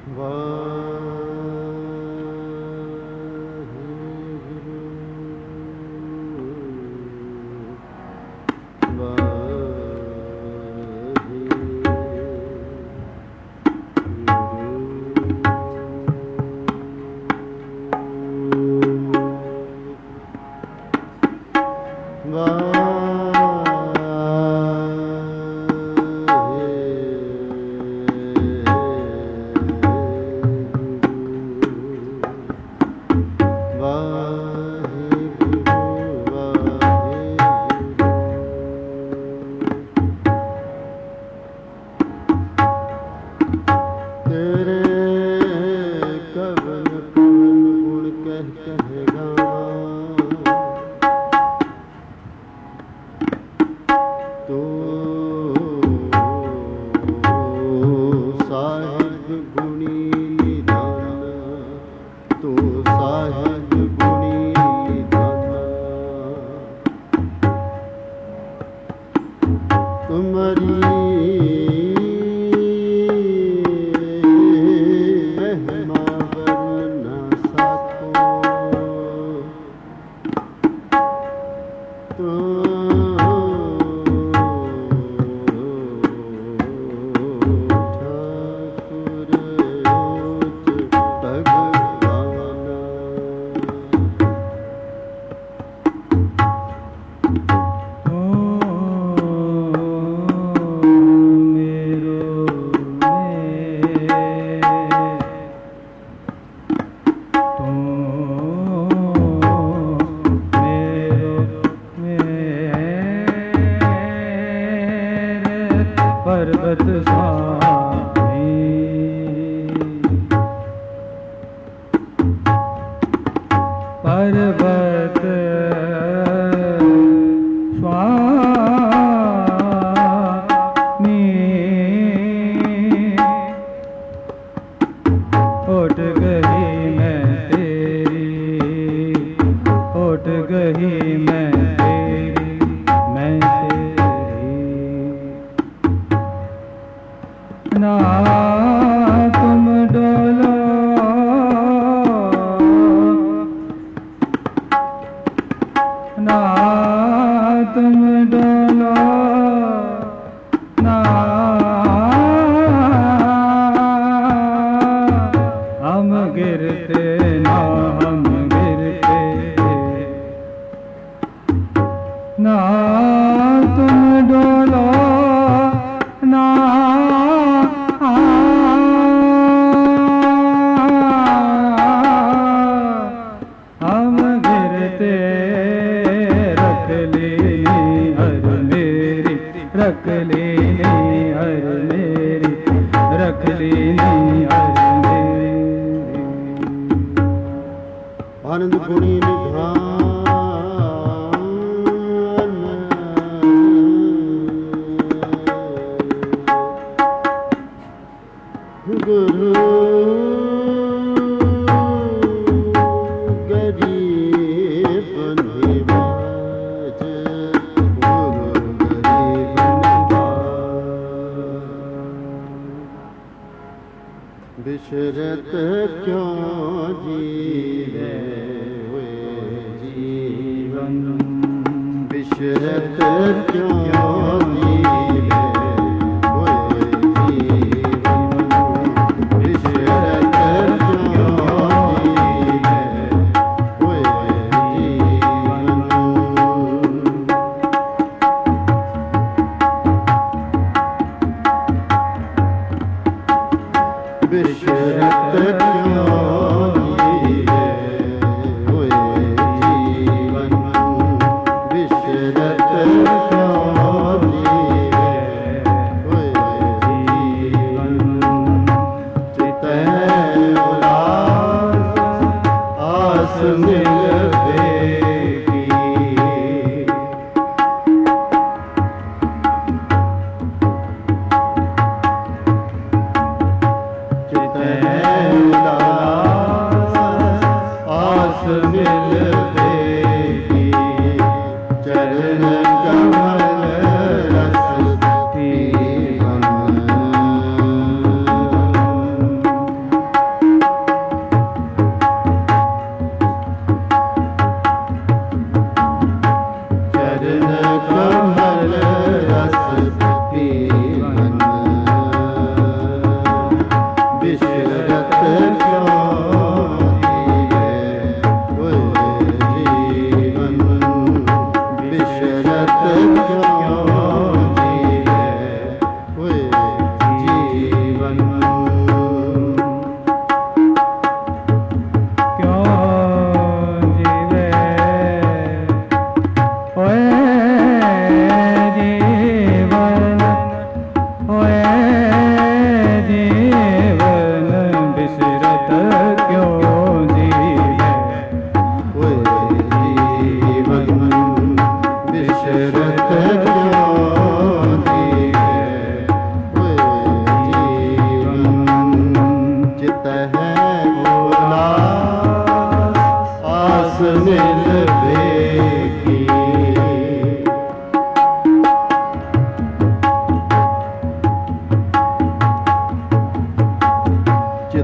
है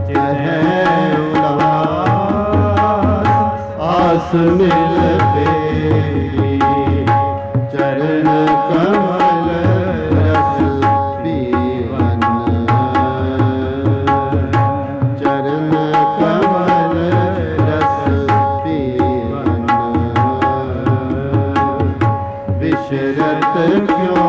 है उदास आस मिल बेगी चरण कमल रस पीवन चरण कमल रस पीवन विशरत क्यों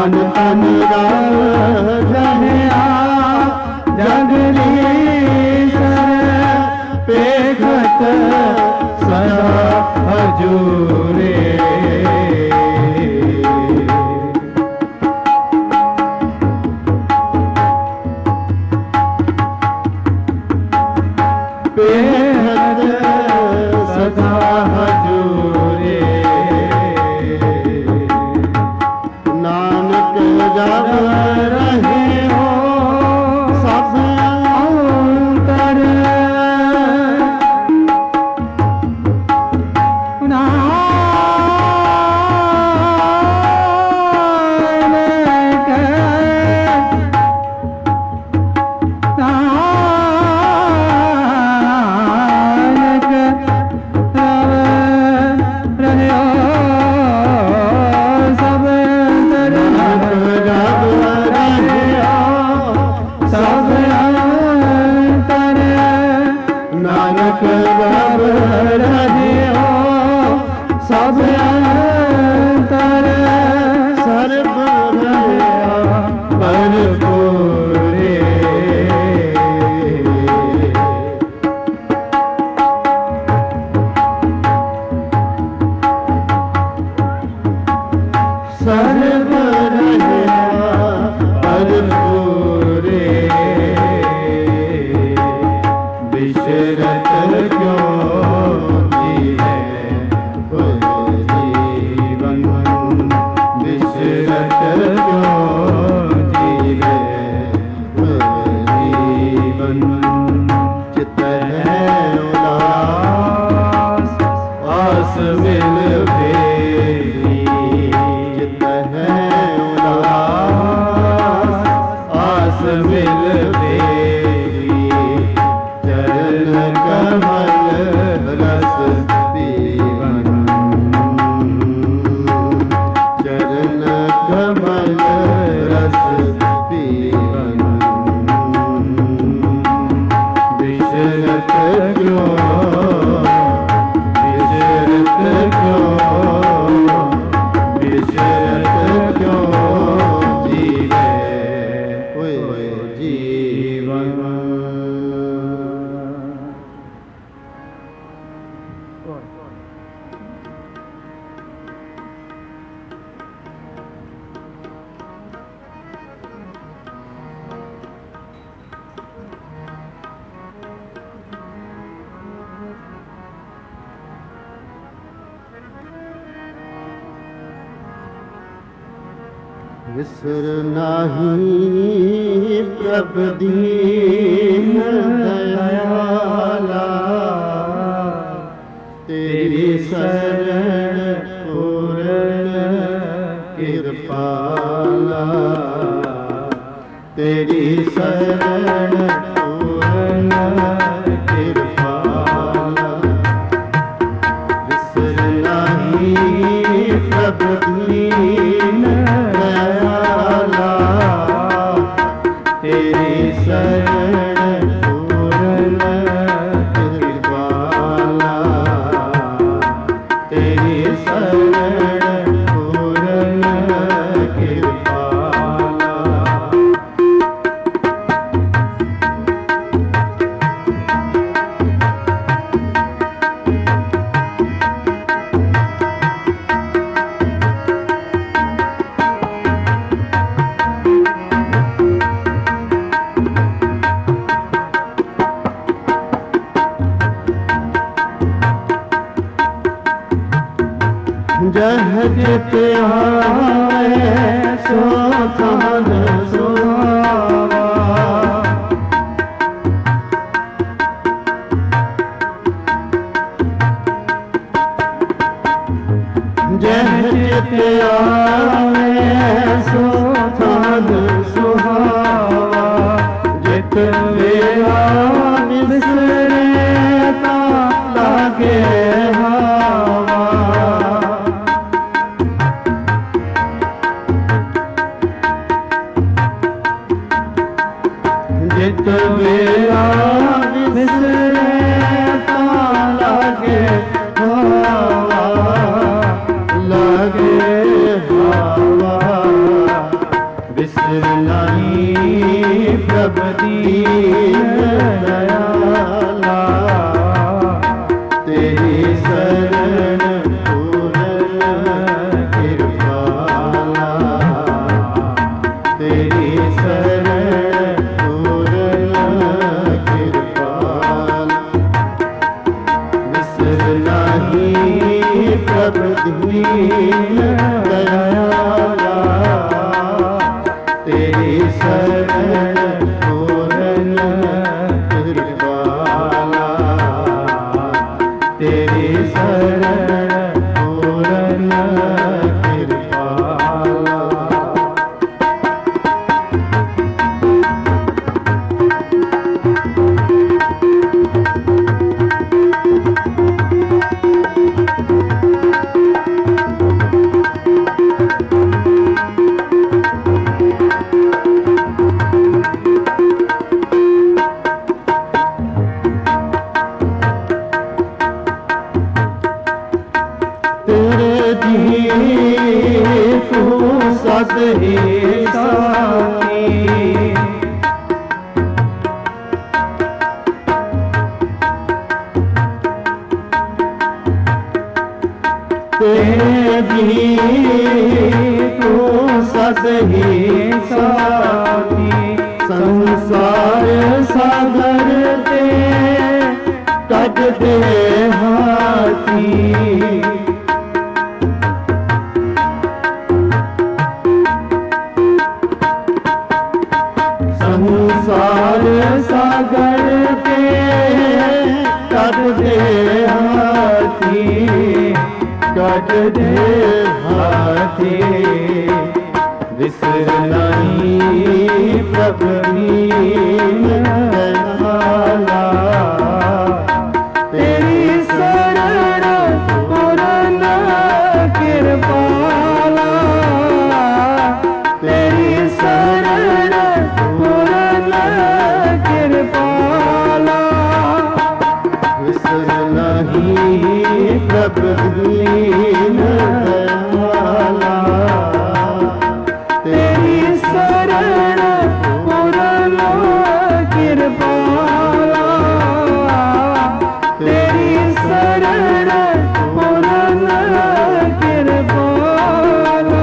मन तन रहिया जगदीश्वर पेखत सदा हजूरे पेखत सदा हजूरे नानक जब रहे हो सब अंतर नानक रब रहियो सब अंतर सर्व रहिया भरपूरे सर्व रहिया भरपूरे विशरत क्यों जीवे जीवन विशरत क्यों जीवे जीवन चित है उदास आस मिल फेरी चित है उदास आस मिल फेरी चरण कमल रस पीवन चरण कमल रस पीवन विशरत क्यों विशरत क्यों विशरत क्यों जीवे जीवन विसर नाही प्रभ दीन दयाला तेरी शरण पूर्ण कृपाला तेरी शरण पूर्ण कृपाला विसर नाही प्रभ दीन दयाला तेरी शरण पूर्ण कृपाला तेरी शरण पूर्ण कृपाला जह जित आए सो थान सुहावा जह जित आए सो थान सुहावा जित वेला बिसरे ता लागे हवा जित वेला बिसरे ता लागे हवा लागे हवा विसर नहीं प्रभु दीन दयाला, तेरी शरण पूर्ण कृपाला, तेरी शरण पूर्ण कृपाला। विसर नहीं प्रभु दीन दयाला, तेरी शरण पूर्ण कृपाला, तेरी शरण पूर्ण कृपाला। तू सद ही साथी, तेरी तू सद ही साथी, संसार सागर ते तट दे हाथी। संसार सागर के कट दे हाथी, कट दे हाथी। विसर नहीं प्रभु दीन दयाला, तेरी शरण पूर्ण कृपाला, तेरी शरण पूर्ण कृपाला। विसर नहीं प्रभु दीन दयाला, तेरी शरण पूर्ण कृपाला, तेरी शरण पूर्ण कृपाला।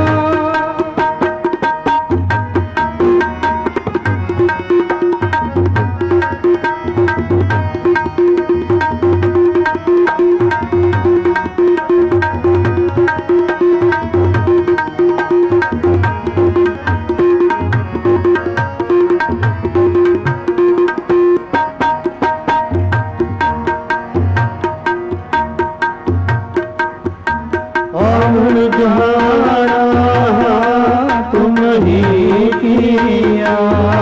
आवन जाना तुम ही किया,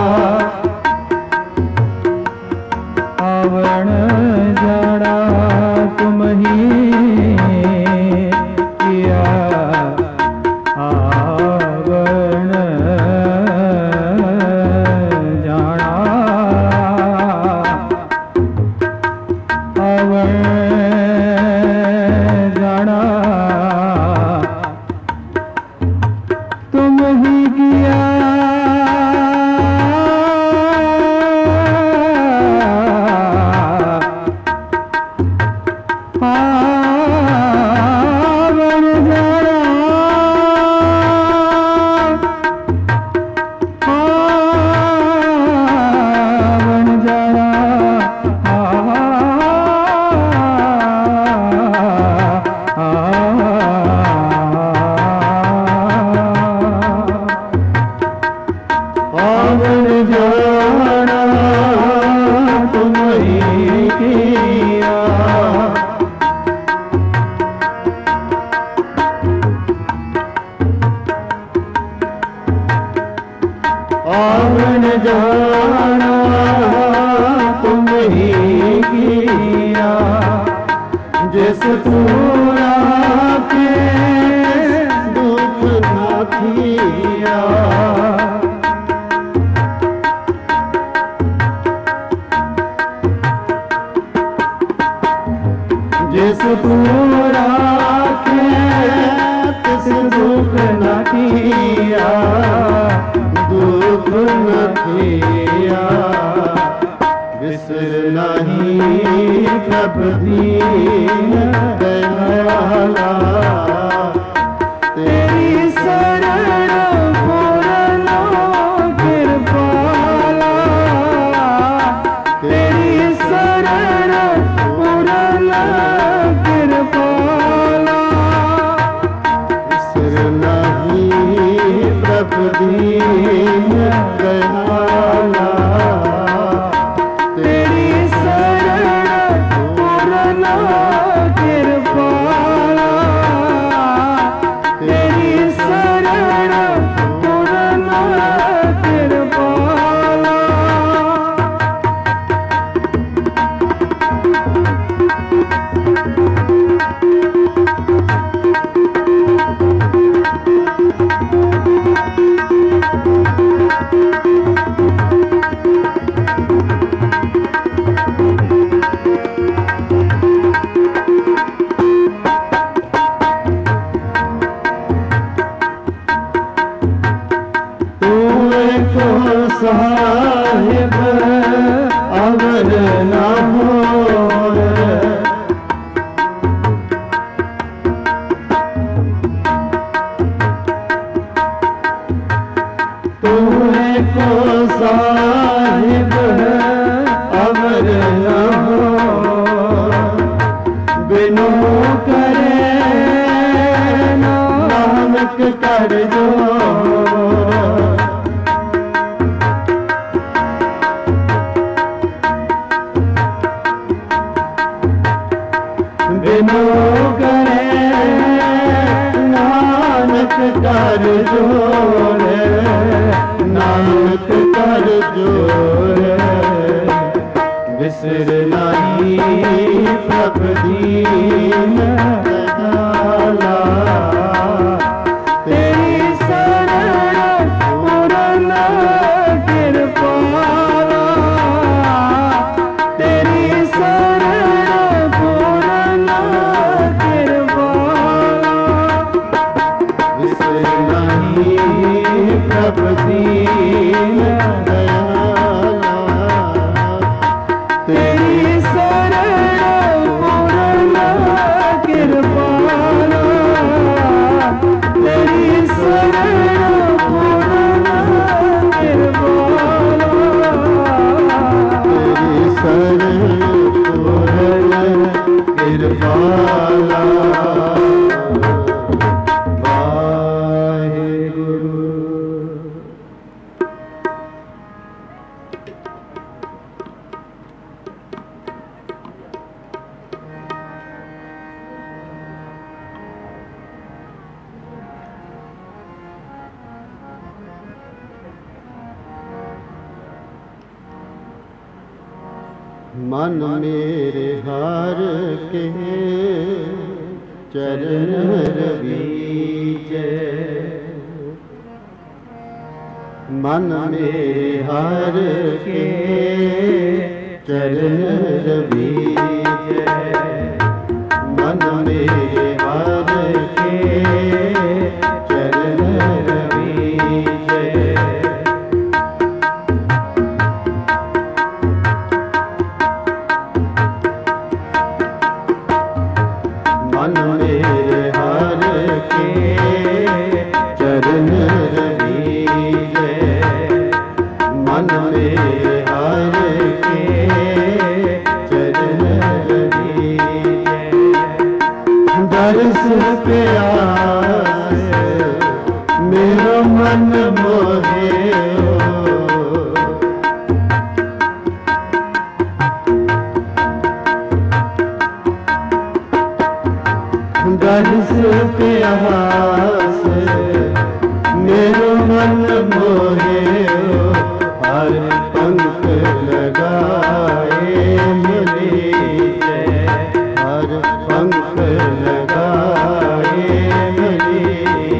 आवन जाना तुम ही किया, आवन जाना, आवन जाना तुम ही किया, आवन जाना, आवन जाना, आवन जाना तुम ही किया, आवन जाना तुम ही किया। जिस पूरा के दुख न किया, जिस पूरा के तिस दुख न किया, पुन किया बिसर नहीं प्रभ दीन दयाला तेरी शरण पूर्ण कृपाला तेरी शरण पूर्ण कृपाला बिसर नहीं प्रभ दीन दयाला तेरी शरण पूर्ण कृपाला तेरी शरण पूर्ण कृपाला साहिब अवर न होए तुम्हें को साहिब अवर न हो बिनु करे नानक कर जो बिनु करे नानक कर जोरे नानक कर जोरे बिसर नहीं प्रभ दीन दयाला तेरी शरण पूर्ण कृपाला तेरी शरण पूर्ण कृपाला बिसर नहीं प्रभ दीन दयाला तेरी शरण पूर्ण कृपाला तेरी शरण पूर्ण कृपाला तेरी शरण पूर्ण कृपाला मन मेरे हार के चरण रवीजे मन मेरे हार के चरण रवीजे मन मेरे हार के चरण रवीजे मन मेरे हार के चरण रवीजे मन मेरे हार के चरण रवीजे दर्श प्यास मेरा मन मोहे दर्श प्यास मेरो मन मोहे हर पंख लगाए मिली हर पंख लगाए मिली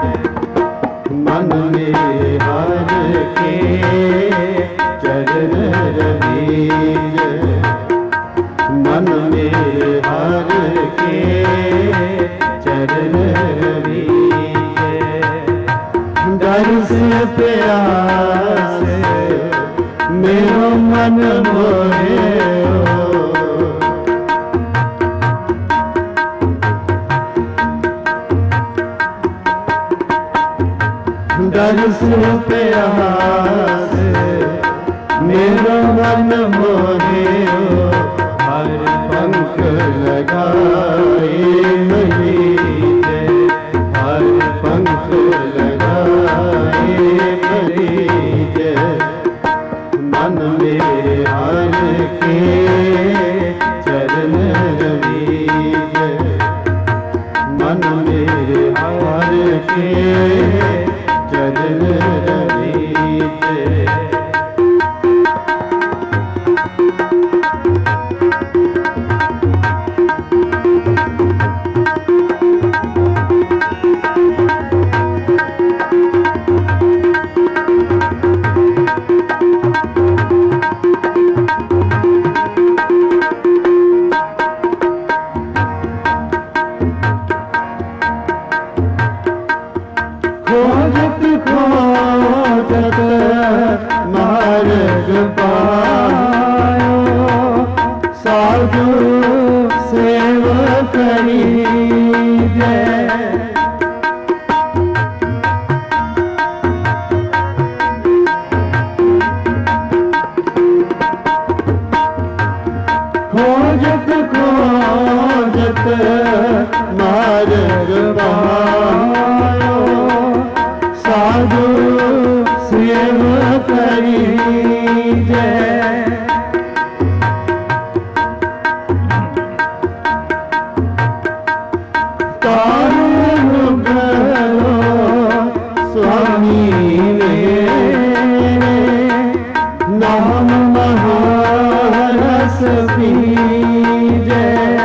मन में हार के चरण रवीजे मन में हार के चरण रवीजे दर्श प्यास मेरो मन मोहे दर्श प्यास मेरो मन मोहे हर पंख लगाए मरीजे हर पंख लगाए मरीजे मन मेरे हर के चरण रवीजे मन मेरे हर के चरण रवीजे खोजत खोजत मार्ग पायो साधु सेवक करीजे खोजत खोजत मार्ग पायो साधु सेवक करीजे तारु करो स्वामी मेरे नाम महारस पीजे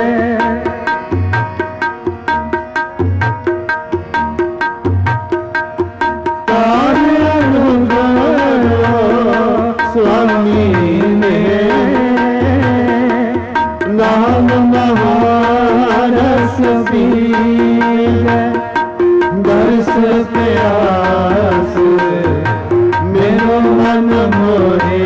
स्वामी मेरे नाम महारस पीजे दर्श प्यास मेरो मन मोहे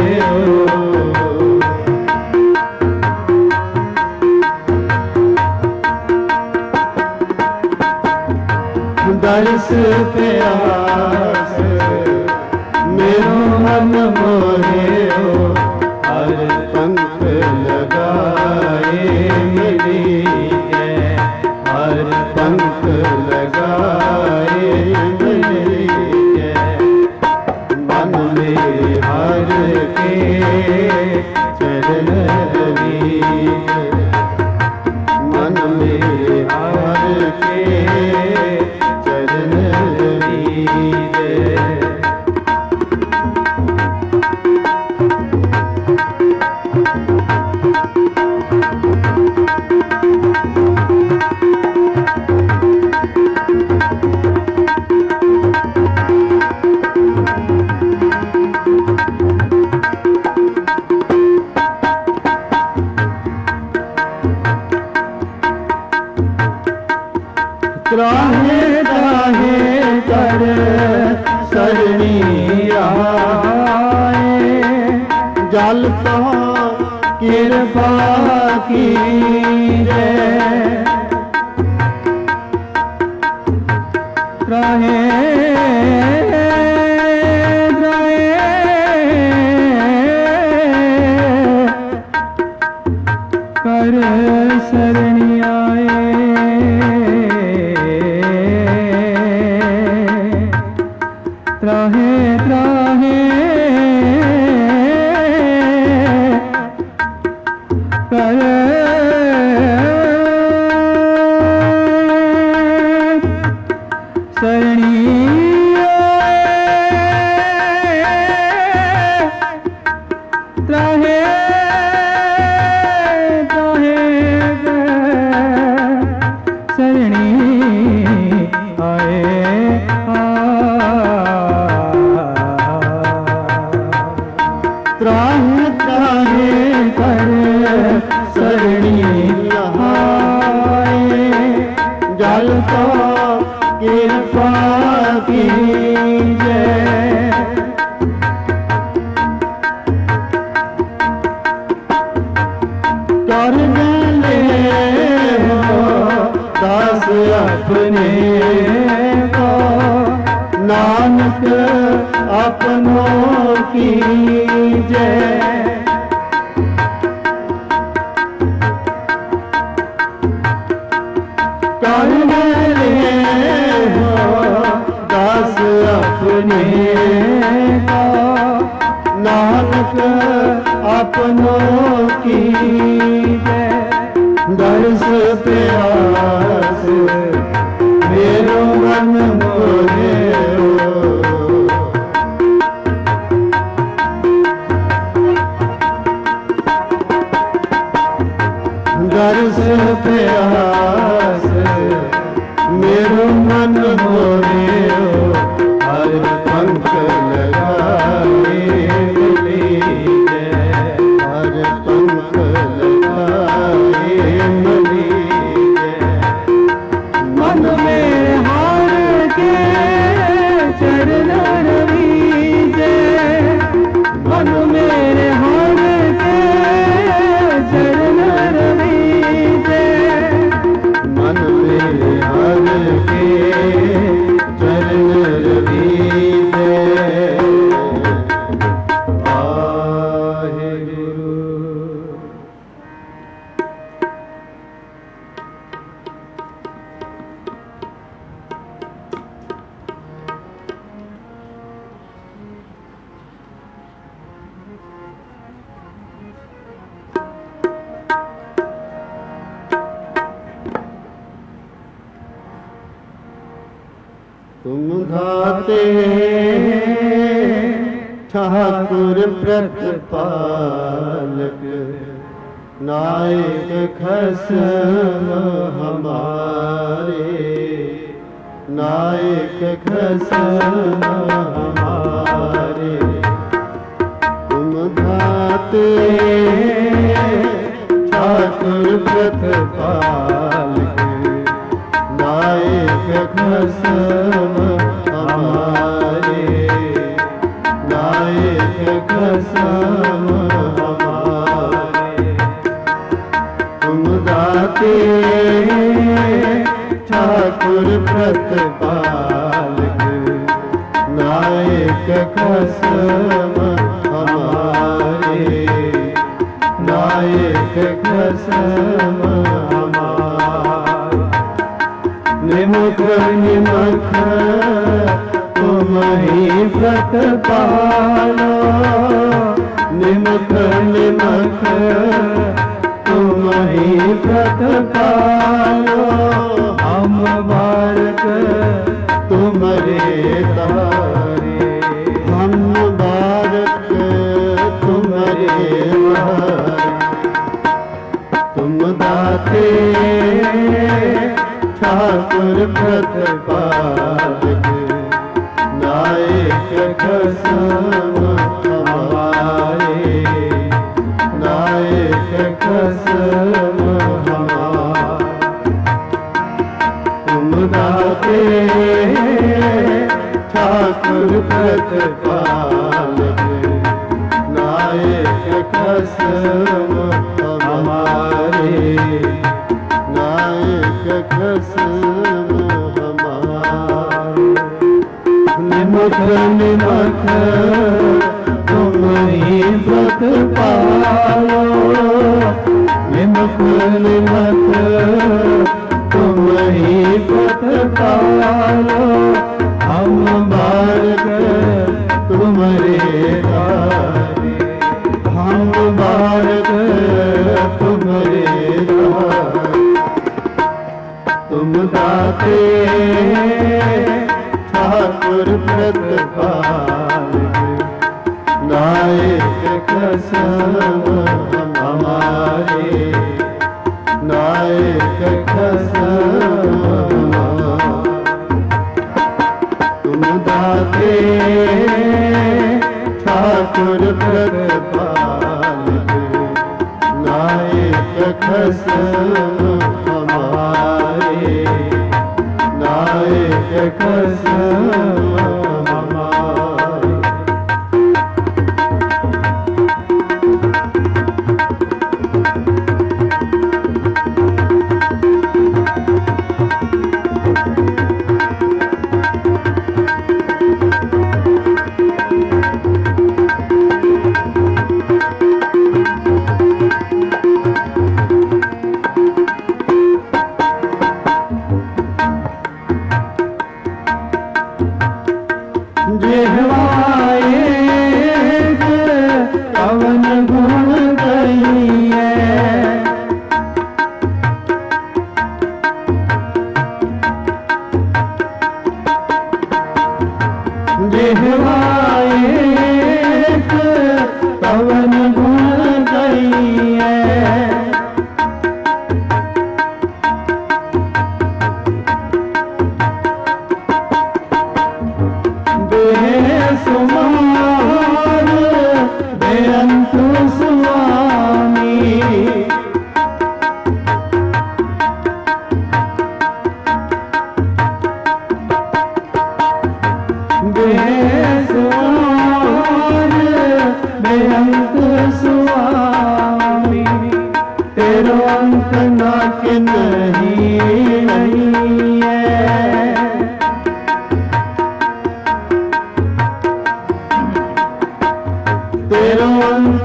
दर्श प्यास मेरो मन मोहे हर पंख लगाए मरीजे हर पंख लगाए मरीजे मन में हर के चरण रवीजे मन में हर के चरण रवीजे त्राहे त्राहे कर सरणी आए जल तो कृपा कीजे त्राहे कर सरणी आए त्राहे त्राहे कर सरणी त्राहे सरणी आए त्राहे त्राहे कर सरणी आए जल तो कृपा कीजे अपनों की जय। कर ले हो दास अपने का, नानक अपनों की जय। दर्श प्यास मेरो मन मोहे हो, दर्श प्यास मेरो मन मोहे हो। हर पंख लगाए मिली जय, हर पंख लगाए मिली जय। मन में हार के चरण रवीजे, मन मेरे हार के चरण रवीजे, मन मेरे हार के चरण रवीजे। आहे गुरु। तुम गाते ठाकुर प्रतिपालक, नायक खसम हमारे, नायक खसम हमारे। तुम गाते ठाकुर प्रतिपालक, नायक खसम हमारे, नायक खसम हमारे। तुम दाते ठाकुर प्रतिपालक, नायक खसम हमारे, नायक खसम हमारे। निमुख निमख तुम ही व्रत पालो, निमुख निमख तुम ही व्रत पालो। हम बालक तुम्हारे तारे, हम बालक तुम्हारे तारे। तुम दाते ठाकुर प्रतिपालक, नायक खसम हमारे, नायक खसम हमारे। तुम दाते ठाकुर प्रतिपालक, नायक खसम हमारे, नायक खसम हमारे। निमख निमख तुम ही व्रत पालो, निमख निमख तुम ही व्रत पालो। हम बालक तुम्हारे तारे, हम बालक तुम्हारे तारे। तुम दाते ठाकुर प्रतिपालक, नायक खसम हमारे, नायक खसम हमारे। तुम दाते ठाकुर प्रतिपालक, नायक खसम हमारे, नायक खसम हमारे।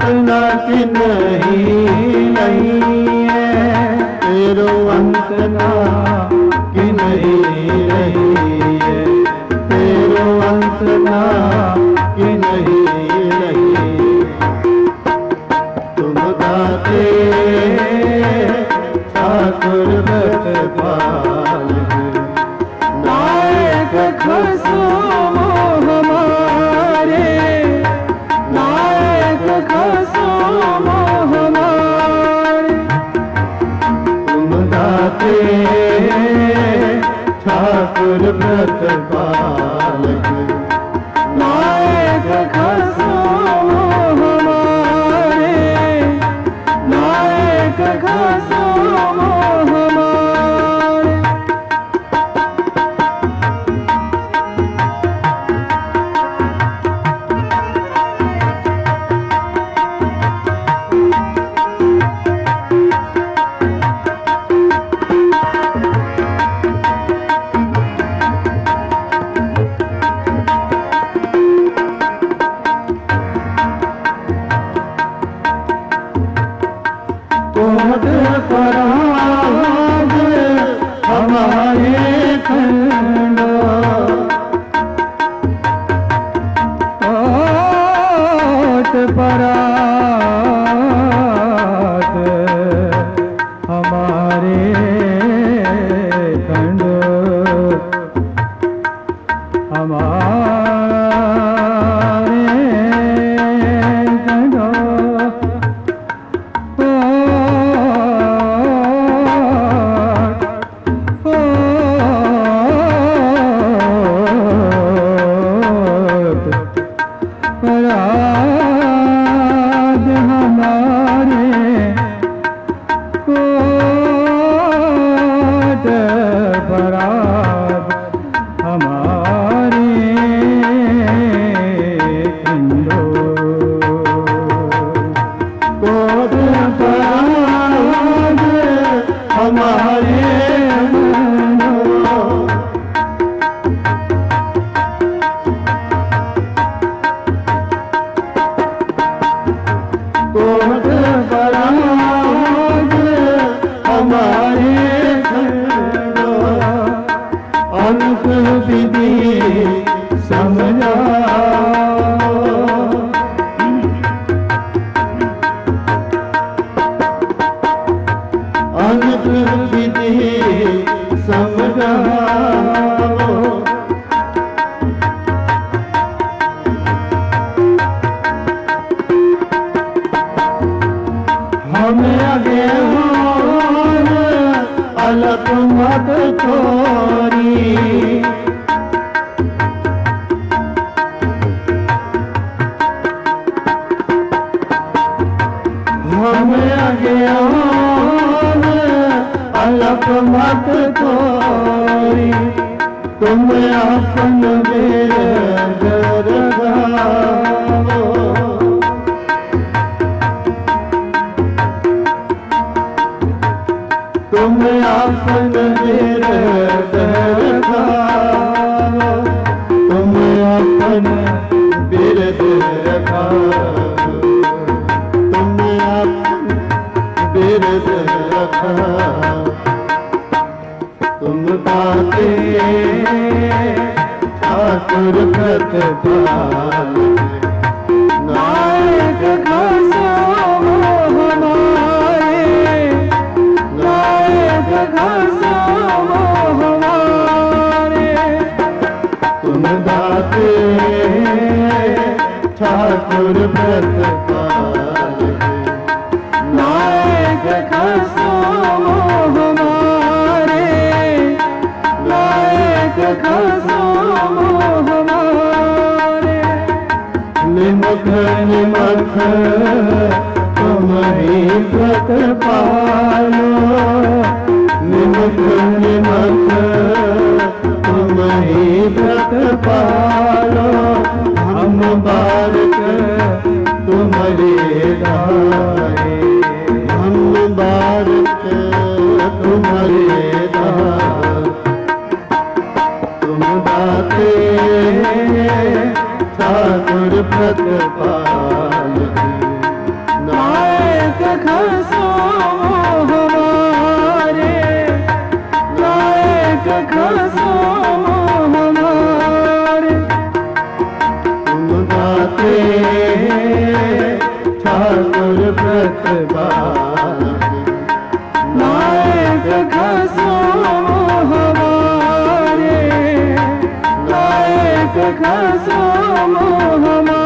ना कि नहीं है, तेरो अंत ना कि नहीं है, तेरो अंत ना कि नहीं। तुम दाते ठाकुर व्रतपाल, नायक खसम हमारे, नायक खसम हमारे। तुम दाते ठाकुर व्रतपाल, नायक खसम हमारे, नायक खसम हमारे। कोट पराग हमारे खंडो, कोट पराग हमारे खंडो, हमारे खंडो। पराग हमारे कोट पराग हमारे खंडो, कोट पराग हमारे कोट पराग हमारे खंडो। अंत विधि समझाओ, अंत विधि समझाओ। हमें अज्ञान अलग मत छोड़ी, हमें अज्ञान अलग मत छोड़ी। तुम अपन मेरे दरगाहो, तुम अपन मेरे दरगाहो, तुम अपन बिरद रखाओ, तुम अपन बिरद रखाओ। तुम दाते ठाकुर व्रतपाल, नायक खसम हमारे, नायक खसम हमारे। तुम दाते ठाकुर व्रतपाल, नायक खसम हमारे, नायक खसम हमारे। निमख निमख तुम ही व्रतपालो, निमख निमख तुम ही व्रतपालो। हम बारक तुम्हारे दारे, हम बारक तुम्हारे दारे। तुम दाते ठाकुर व्रतपाल, नायक खसो हमारे, नायक खसो हमारे। तुम गाते ठाकुर प्रतिपाल, नायक खसो हमारे, नायक खसो हमारे।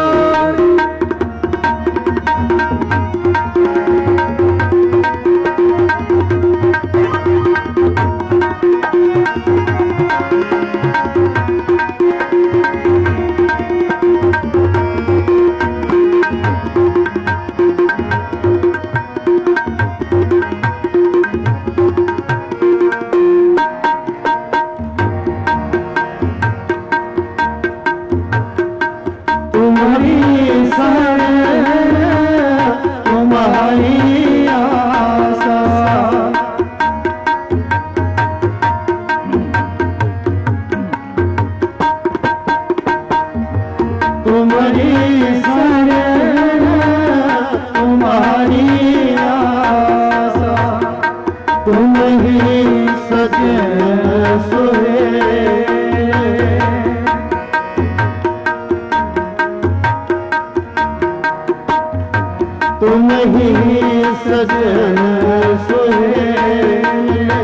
तुम ही सजन सुहेले,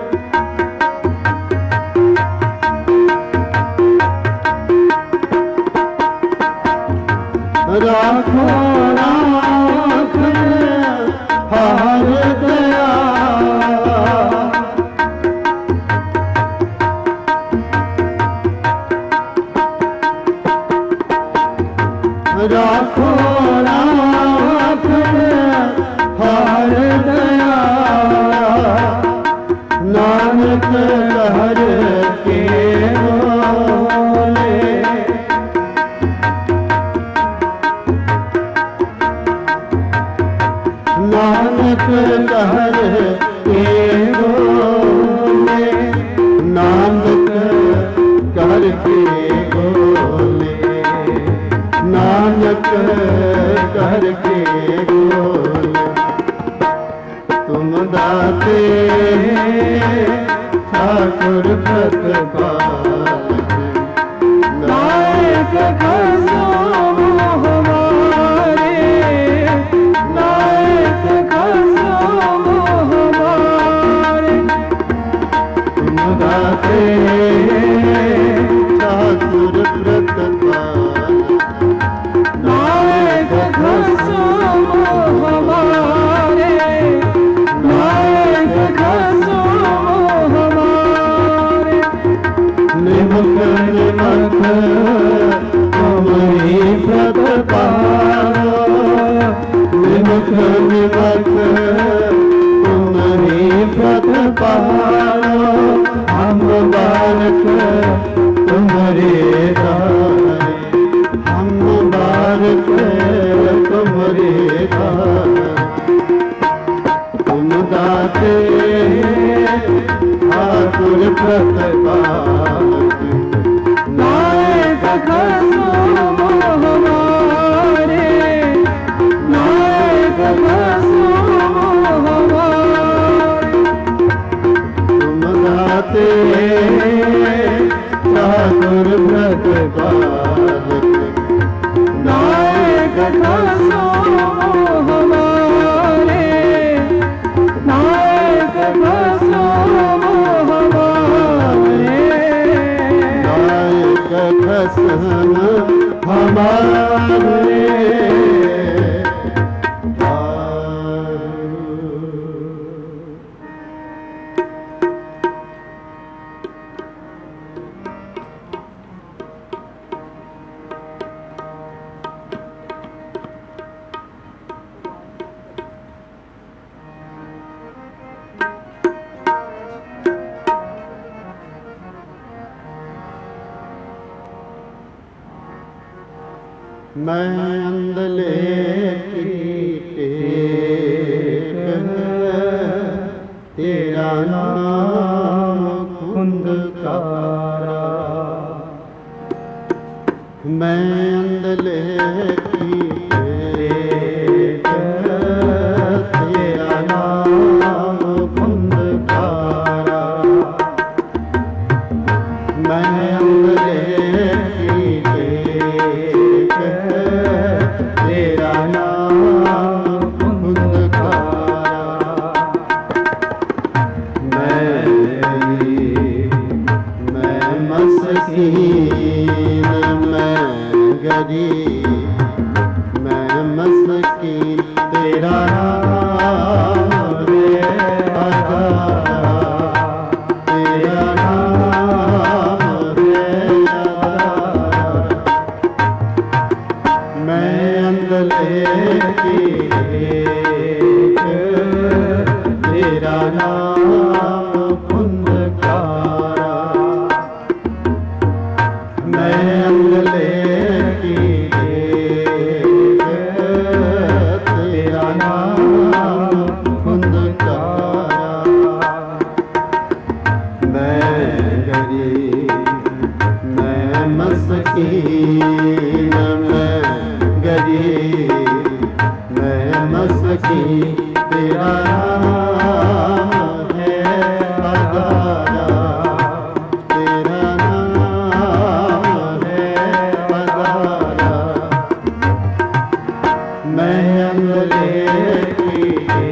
राखो राख हार दया, राखो राख हार दया। नानक लहर के बोले, नानक लहर के बोले, नानक करके बोले, नानक करके बोले। तुम दाते ठाकुर प्रतिपाल, नायक खसो हमारे, नायक खसो हमारे। तुम दाते ठाकुर प्रतिपाल, नायक खसो हमारे, नायक खसो हमारे। निमक निमक तुम ही प्रतिपालो, निमक निमक तुम ही प्रतिपालो। हम बालक तुम्हारे दारे, हम बालक तुम्हारे दारे। तुम दाते ठाकुर प्रतिपाल, नायक खसो हमारे, नायक खसो हमारे। तुम दाते ठाकुर प्रतिपाल, नायक खसो हमारे, नायक खसो हमारे, नायक खसो हमारे। मैं अंदले की टेक, तेरा नाम खुंदकारा। मैं अंदले की टेक, गरीब मैं मस्कीन तेरा नाम रे अदारा तेरा नाम रे अदारा मैं अंदले की तेरा नाम पुंदकारा मैं अंदले की तेरा नाम पुंदकारा मैं गरीब मैं मस्कीन मैं गरीब मैं मस्कीन तेरा नाम है अदारा तेरा नाम है अदारा मैं अंगले की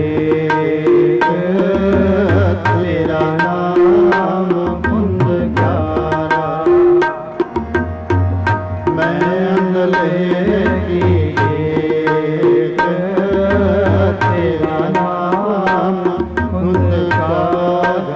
तेरा नाम पुंदकारा मैं अंगले की तेरा नाम पुंदकारा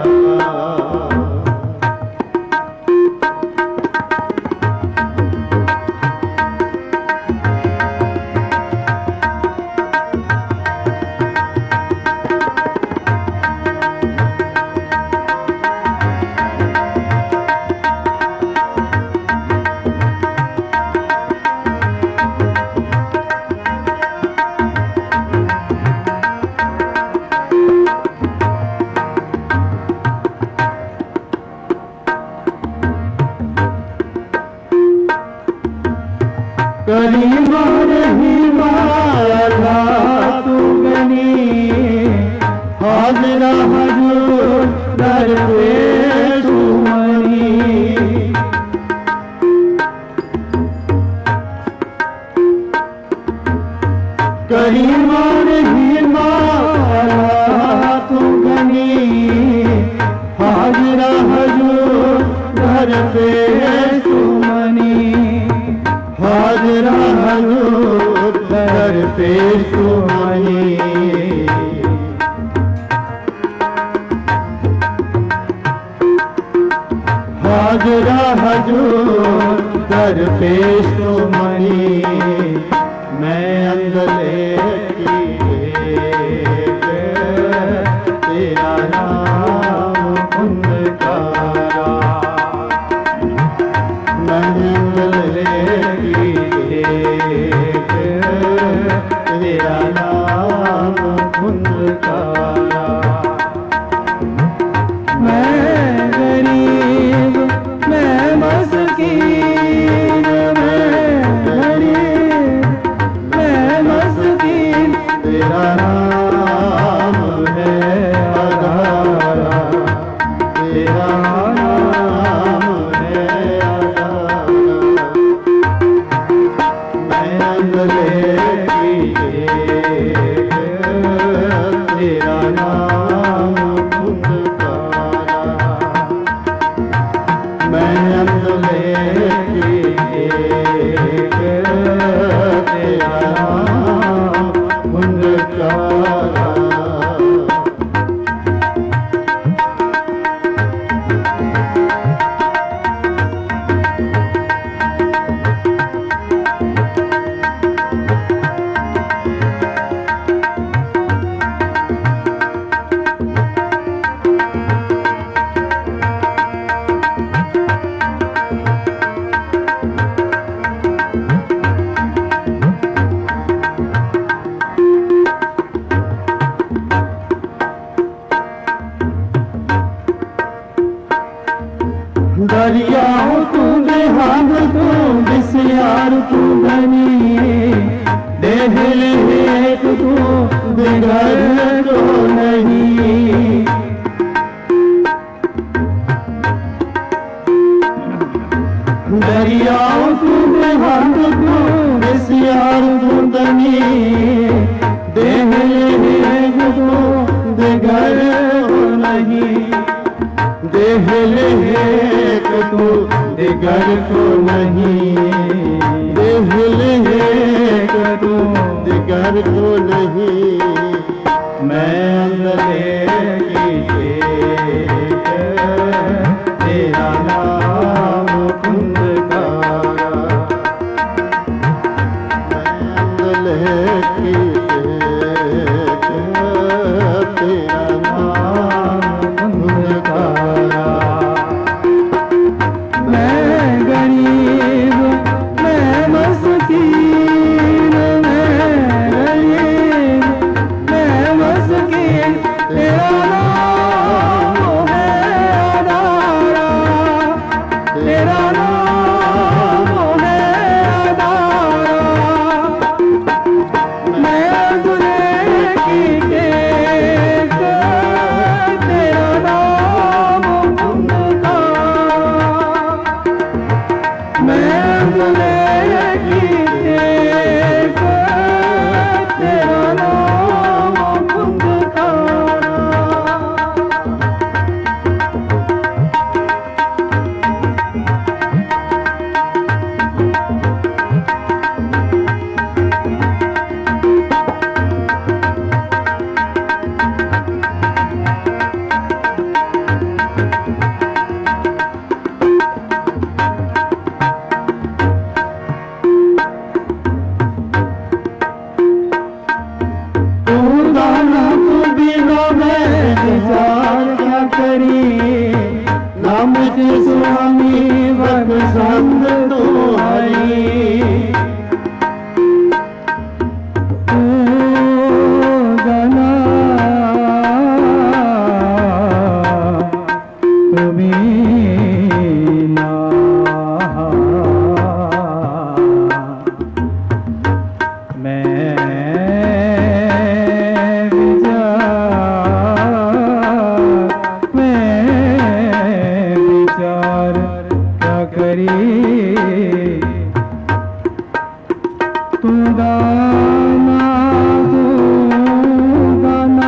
करीम रहीमाला तू गनी हाज़िरा हजूर दर पेश मनी करीम रहीमाला तू गनी हाज़िरा हजूर दर पेश मनी हाज़िरा हजूर दर पेश मनी हाज़िरा हजूर दर पेश मनी मैं अंदले की तेरा नाम पुंदकारा मैं अंदले तेरा नाम पुंदकारा मैं गरीब मैं मस्कीन मैं गरीब मैं मस्कीन तेरा नाम है अदारा तेरा नाम है अदारा मैं अंदले की तेरा नाम पुंदकारा मैं अंदले की तेरा नाम पुंदकारा दरियाओं तू बेहाल तू बिस्यार तू बनी देहल एक तू बिगड़ तो नहीं दरियाओं तू बेहाल तू बिस्यार तू बनी देहल एक तू बिगड़ तो नहीं देहल एक तू दिगर को नहीं देह यार तो नहीं, मैं अंधले की टेक, तेरा नाम कुंदकारा। मैं अंधले की टेक, तेरा नाम कुंदकारा। मैं गरीब, मैं मस्कीन, मैं गरीब, मैं मस्कीन, तेरा नाम है अदारा, तेरा नाम है अदारा। मैं दुल्हे की टेक, तेरा नाम कुंदकारा। मैं दुल्हे की टेक, तेरा नाम कुंदकारा। तू दाना तू बिना मैं विचार क्या करी, नाम से स्वामी बख्शंद तो हरी। तू दाना तू बिना मैं विचार क्या करी। तू गाना, तू गाना,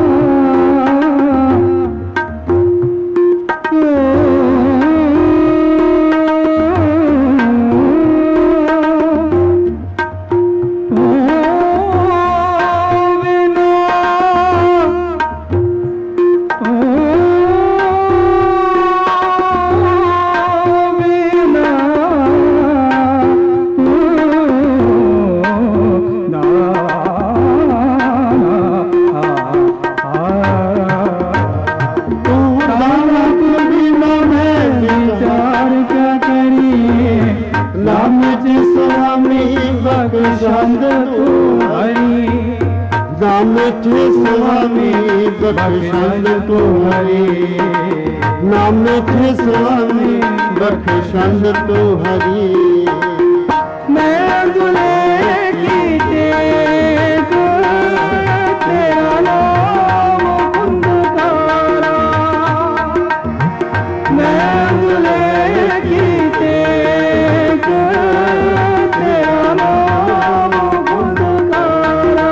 बख्शंद तू हरी। नाम थे स्वामी बख्शंद तू हरी, नाम थे स्वामी बख्शंद तू हरी। मैं दुल्हे की टेक, तेरा नाम कुंदकारा। मैं दुल्हे की टेक, तेरा नाम कुंदकारा।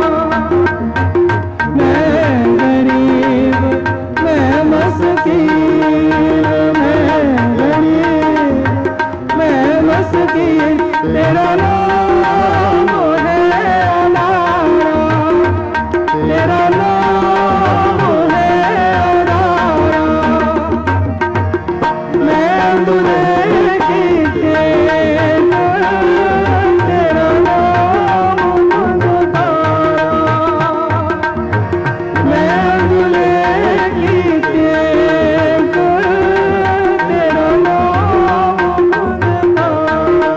मैं गरीब, मैं मस्कीन, मैं गरीब, मैं मस्कीन, तेरा नाम है अदारा, तेरा नाम है अदारा। मैं दुल्हे की टेक, तेरा नाम कुंदकारा। मैं दुल्हे की टेक, तेरा नाम कुंदकारा।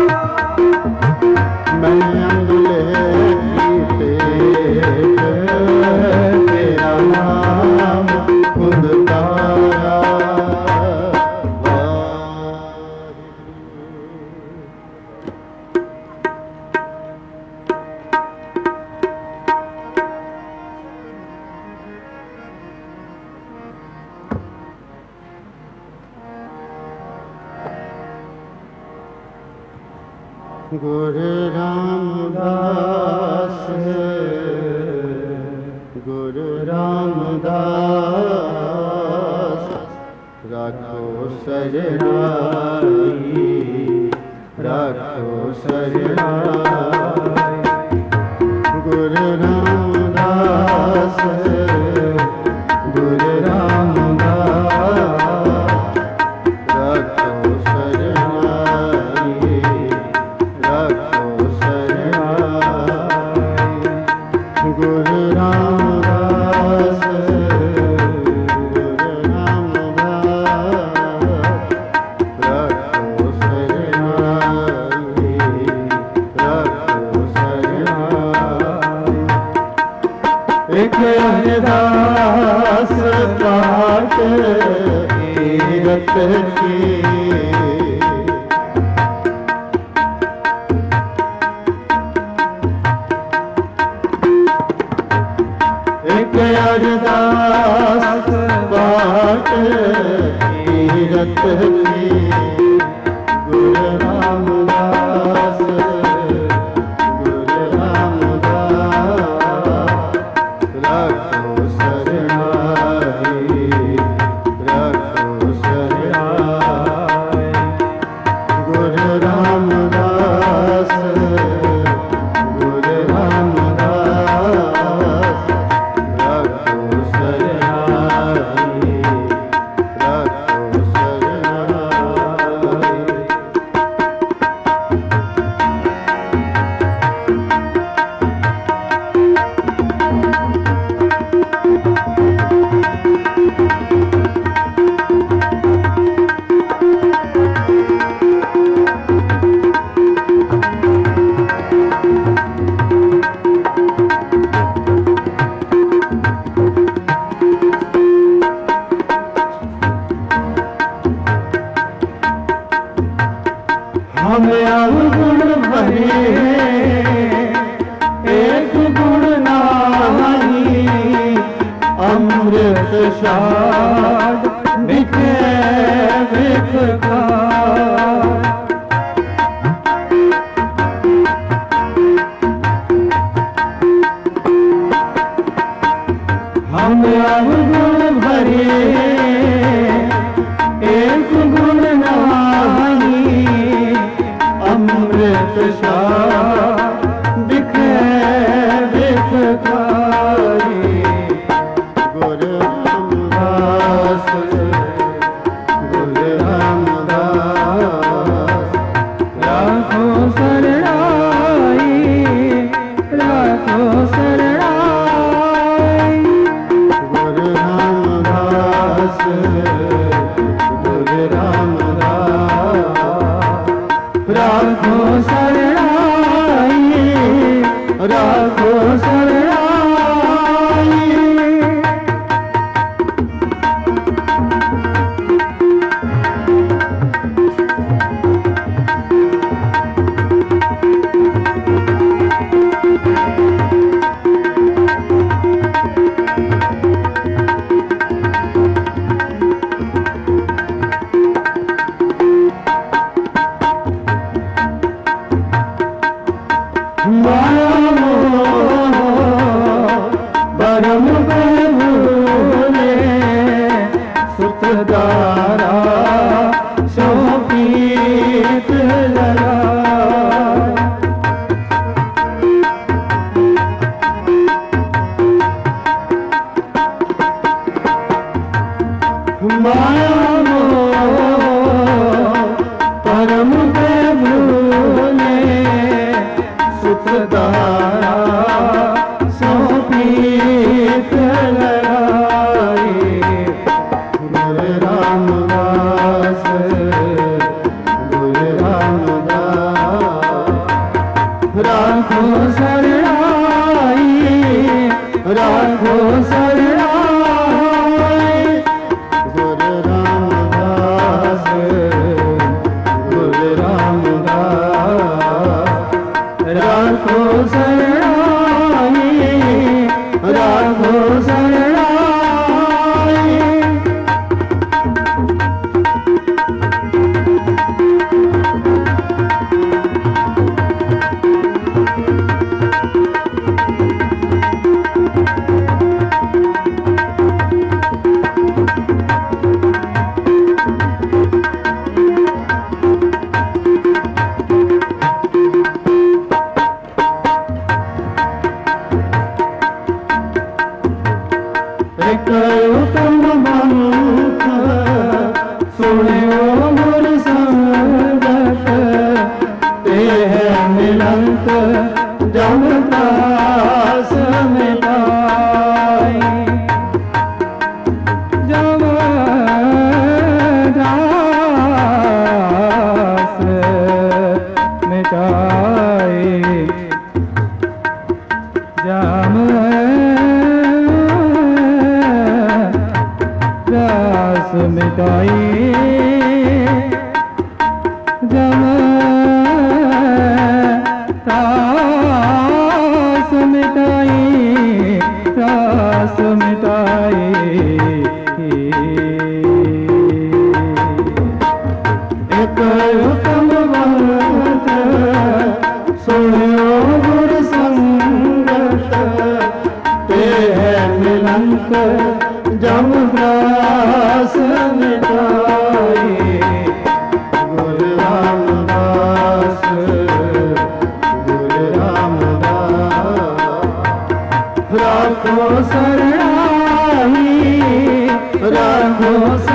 मैं दुल्हे की टेक, तेरा नाम कुंदकारा। गुरु रामदास, गुरु रामदास, राखो शरणाई, राखो शरणाई। हरदास पाठ तीरथ की एक अरदास पाठ तीरथ की गुरु रामदास रखो शरणाई गुरु रामदास हमें अवगुण भरे एक गुण नाही अमृत शाद बिखे बिखकार हमें अवगुण भरे एक गुण नाही अमृत शाद बिखे बिखकारी गुरु रामदास राखो शरणाई राखो शरणाई गुरु रामदास राखो शरणाई राखो शरणाई परम भूले सुतदारा शोपीत लगा माया परम भूले सुतदारा सोपीत लगाए गुरु रामदास राखो शरणाई राखो शरणाई गुरु रामदास राखो शरणाई राखो शरणाई एक उत्तम मंत्र सुनियो मोर संगत ते है मिलंत जमदास मिटाई जमदास मिटाई जम रास मिटाई, रास मिटाई। एक उत्तम बात सुनियो गुर संगत, ते है मिलंत जम रास मिटाई। गुरु रामदास, गुरु रामदास, राखो शरणाई, राखो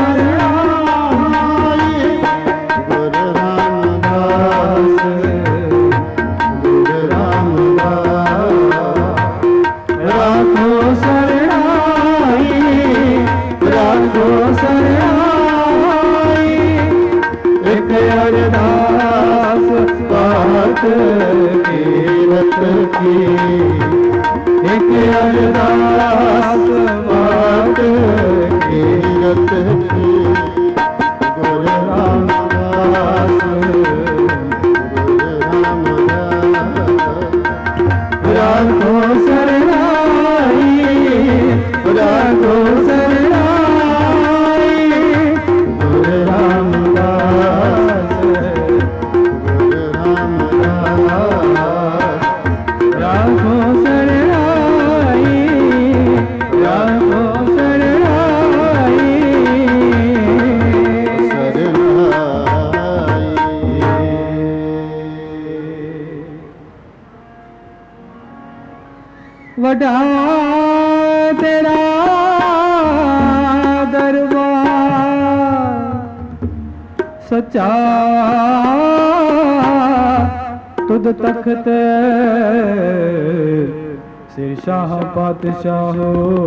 शरणाई। गुरु रामदास, गुरु रामदास, राखो शरणाई, राखो शरणाई। एक अरदास बात कीरत की, एक अरदास बात कीरत की। गुरु रामदास, गुरु रामदास, राखो शरणाई, राखो शरणाई। गुरु रामदास, गुरु रामदास, राखो शरणाई, राखो शरणाई, शरणाई। वडा तेरा दरबार सच्चा, तुद तख्त सिर शाह पातशाह।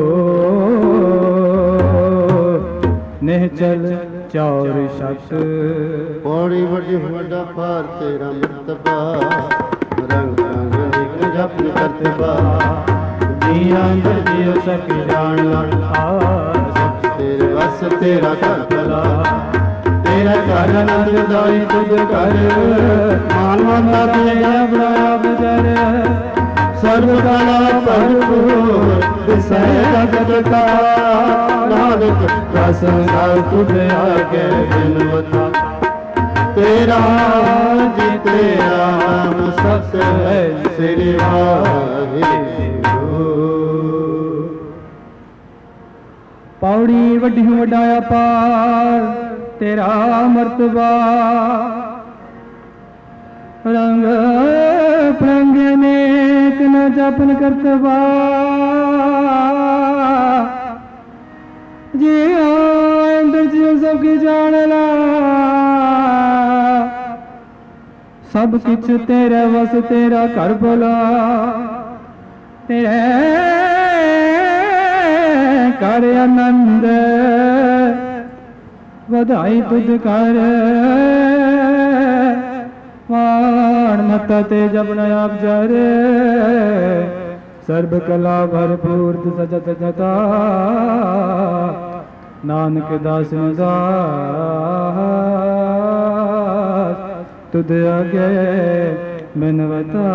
निहचल चौर शत पौड़ी बड़ी वड्डा पार तेरा मर्तबा, रंग रंग लिख जप करतबा। जिया जियो सक जान लड़ा, तेरे बस तेरा घर भला, तेरा घर आनंददाई तुझ कर। मान माता तेरा बड़ा बदर, सर्व कला भरपूर विषय जगत का। नानक प्रसन्न तुझ आगे बिनवता, तेरा जी तेरा नाम सत है श्री वाहिगुरु। पौड़ी वड्डी वड्डाया पार तेरा मर्तबा, रंग प्रंग नेक न जपन करतबा। जी अंदर जी सबकी जान ला, सब कुछ तेरे वस तेरा कर भला। तेरे कर आनंद ਵਧਾਈ ਤੁਧ ਕਰ। ਵਾਣ ਮਤਾ ਤੇ ਜਪਨ ਆਪ ਜਰ, ਸਰਬ ਕਲਾ ਭਰਪੂਰ ਸਜਤ ਜਤਾ। ਨਾਨਕ ਦਾਸ ਦਾਸ ਤੁਧ ਅਗੇ ਬਿਨਵਤਾ।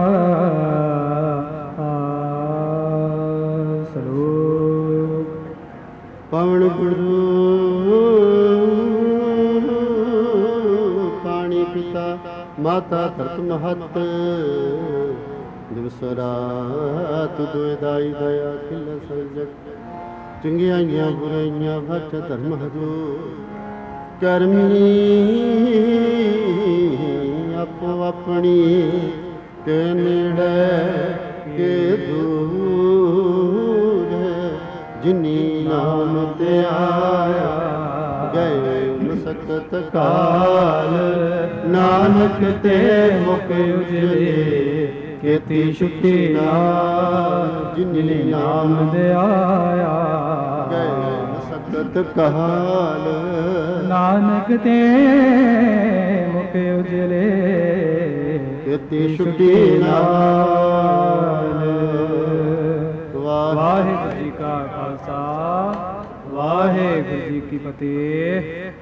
ਸਲੋਕ ਪਵਨ ਗੁਰੂ ਪਾਣੀ ਪਿਤਾ ਮਾਤਾ ਧਰਤ ਮਹਤ। ਦਿਵਸ ਰਾਤ ਦੁਇਦਾਈ ਦਇਆ ਖਿਲ ਸਰਜਕ। ਚੰਗਿਆਈਆਂ ਬੁਰਾਈਆਂ ਵਚ ਧਰਮ ਹਜੂਰ। ਕਰਮੀ ਆਪੋ ਆਪਣੀ ਕੇ ਨੇੜੇ ਕੇ ਦੂਰ। ਜਿਨੀ ਨਾਮ ਤੇ ਆਇਆ ਗਏ ਮੁਸਕਤ ਕਾਲ। ਨਾਨਕ ਤੇ ਮੁਖ ਉਜਲੇ ਕੀਤੀ ਛੁੱਟੀ ਨਾਲ। ਜਿਨੀ ਨਾਮ ਤੇ ਆਇਆ ਗਏ ਮੁਸਕਤ ਕਾਲ। ਨਾਨਕ ਤੇ ਮੁਖ ਉਜਲੇ ਕੀਤੀ ਛੁੱਟੀ ਨਾਲ। ਵਾਹਿਗੁਰੂ ਜੀ ਕਾ ਖਾਲਸਾ, ਵਾਹਿਗੁਰੂ ਜੀ ਕੀ ਫਤਿਹ।